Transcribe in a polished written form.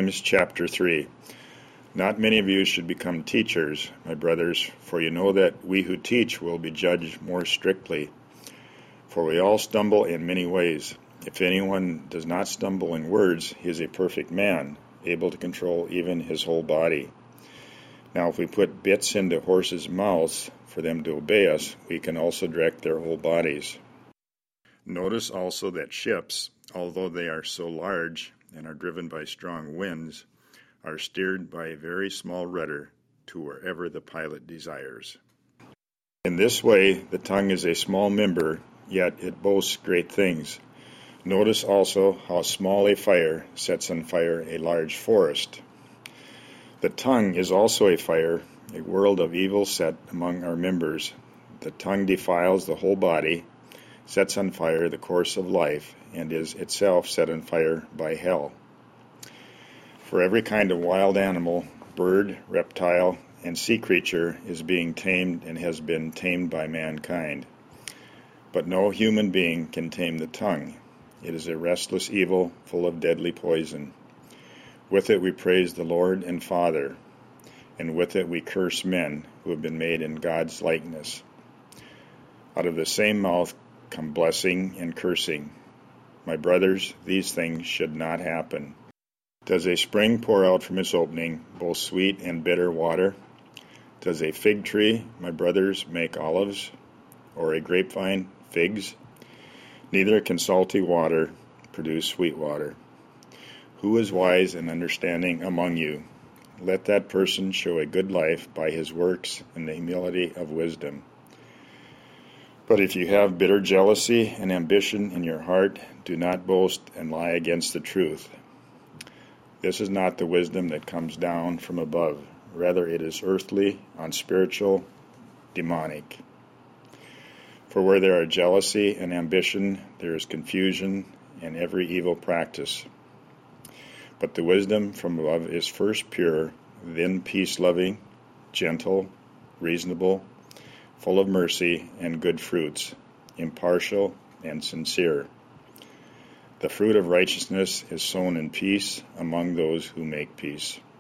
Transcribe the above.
James chapter 3. Not many of you should become teachers, my brothers, for you know that we who teach will be judged more strictly. For we all stumble in many ways. If anyone does not stumble in words, he is a perfect man, able to control even his whole body. Now if we put bits into horses' mouths for them to obey us, we can also direct their whole bodies. Notice also that ships, although they are so large and are driven by strong winds, are steered by a very small rudder to wherever the pilot desires. In this way, the tongue is a small member, yet it boasts great things. Notice also how small a fire sets on fire a large forest. The tongue is also a fire, a world of evil set among our members. The tongue defiles the whole body, sets on fire the course of life, and is itself set on fire by hell. For every kind of wild animal, bird, reptile, and sea creature is being tamed and has been tamed by mankind. But no human being can tame the tongue. It is a restless evil, full of deadly poison. With it we praise the Lord and Father, and with it we curse men who have been made in God's likeness. Out of the same mouth come blessing and cursing. My brothers, these things should not happen. Does a spring pour out from its opening both sweet and bitter water? Does a fig tree, my brothers, make olives, or a grapevine figs? Neither can salty water produce sweet water. Who is wise and understanding among you? Let that person show a good life by his works and the humility of wisdom. But if you have bitter jealousy and ambition in your heart, do not boast and lie against the truth. This is not the wisdom that comes down from above. Rather, it is earthly, unspiritual, demonic. For where there are jealousy and ambition, there is confusion and every evil practice. But the wisdom from above is first pure, then peace-loving, gentle, reasonable, full of mercy and good fruits, impartial and sincere. The fruit of righteousness is sown in peace among those who make peace.